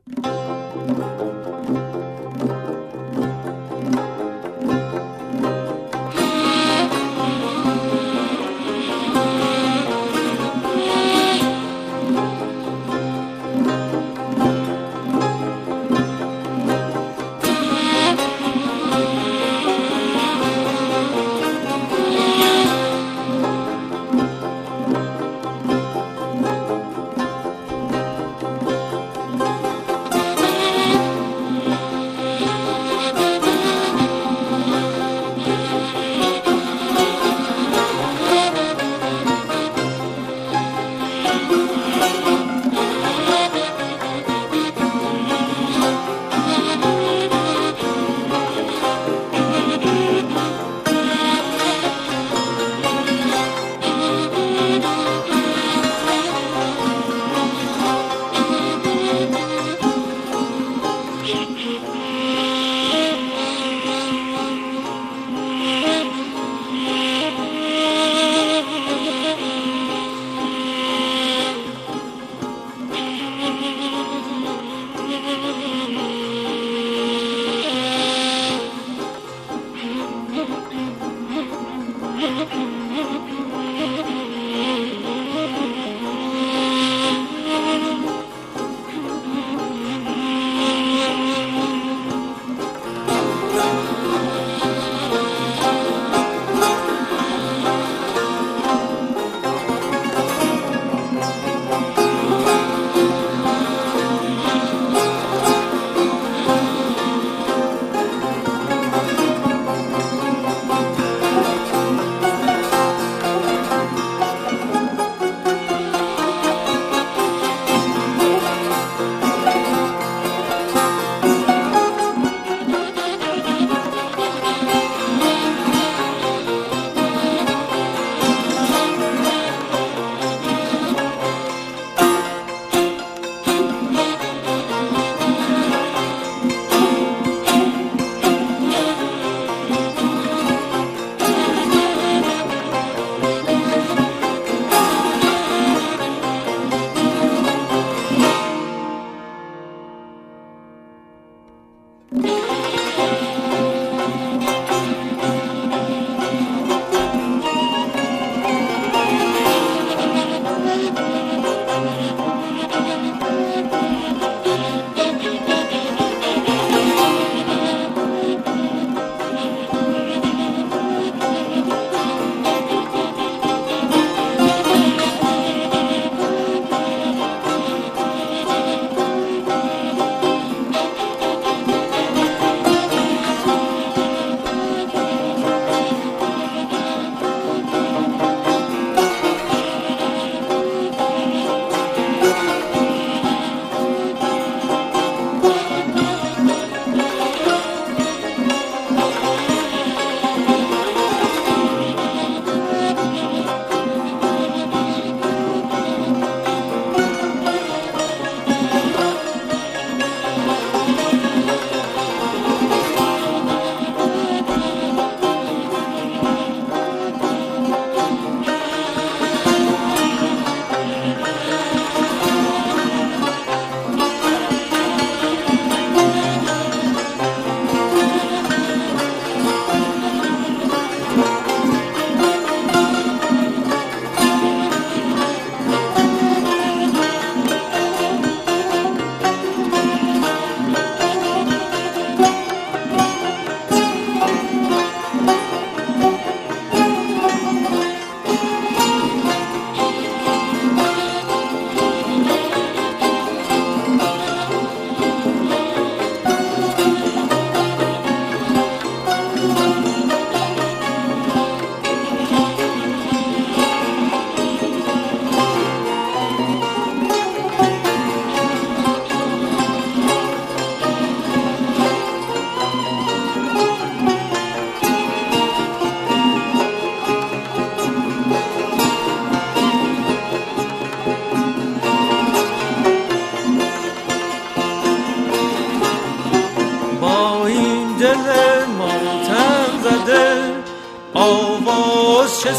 چه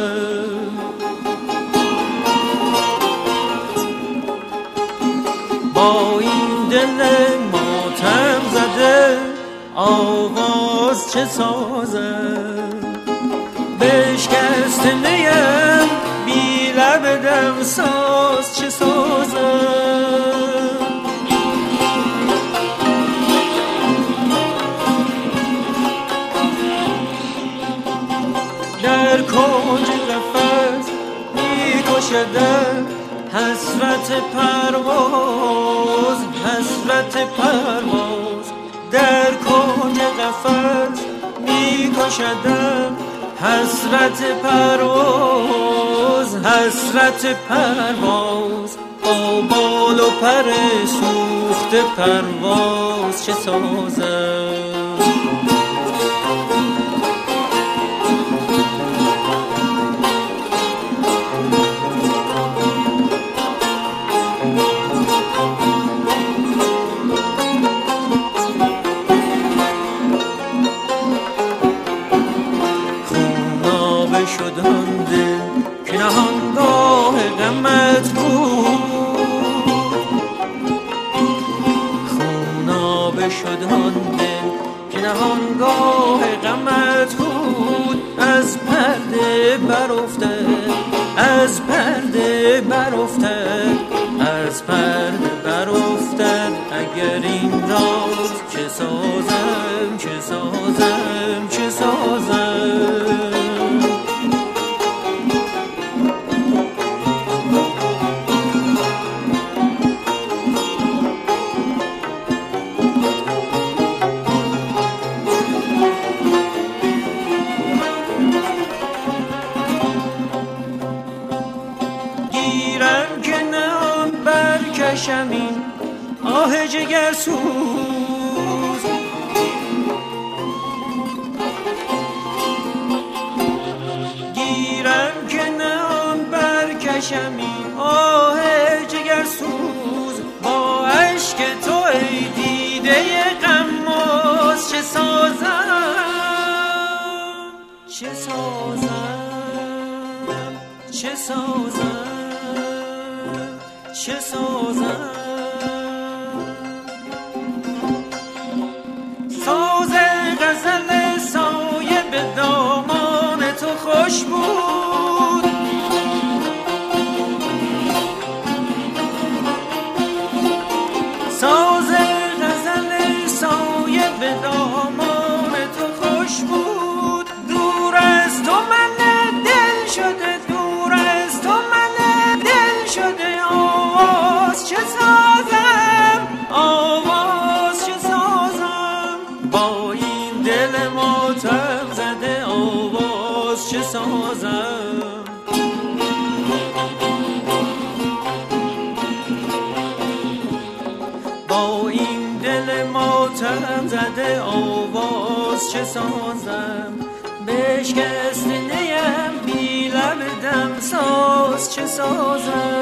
سازم با این دل ماتم زده آواز چه سازم؟ بشکست نیم بی لب دم ساز چه سازم؟ در کنج قفس می کشدم حسرت پرواز، حسرت پرواز. در کنج قفس می کشدم حسرت پرواز، حسرت پرواز. با بال و پر سوخته پرواز چه سازم؟ شد آن دل که نهانگاه غمت بود، خونابه شد آن دل که نهانگاه غمت بود. از پرده برافتد، از پرده برافتد، از پرده برافتد. اگر این راز چه سازم، چه سازم، چه سازم؟ گیرم که نان برکشم این آه جگر سوز، گیرم که نان برکشم این آه جگر سوز. با عشق تو ای دیده غماز چه سازم، چه سازم، چه سازم، چه سازم؟ ساز غزل سایه به دامان تو خوش بود، ساز غزل سایه به دامان تو خوش بود. دور از تو من دل شده، دور از تو من دل شده. آواز چه سازم، آواز چه سازم؟ با این دل ماتم زده آواز چه سازم؟ با این دل ماتم زده آواز چه سازم؟ بشکست نیم بی لب دم ساز چه سازم؟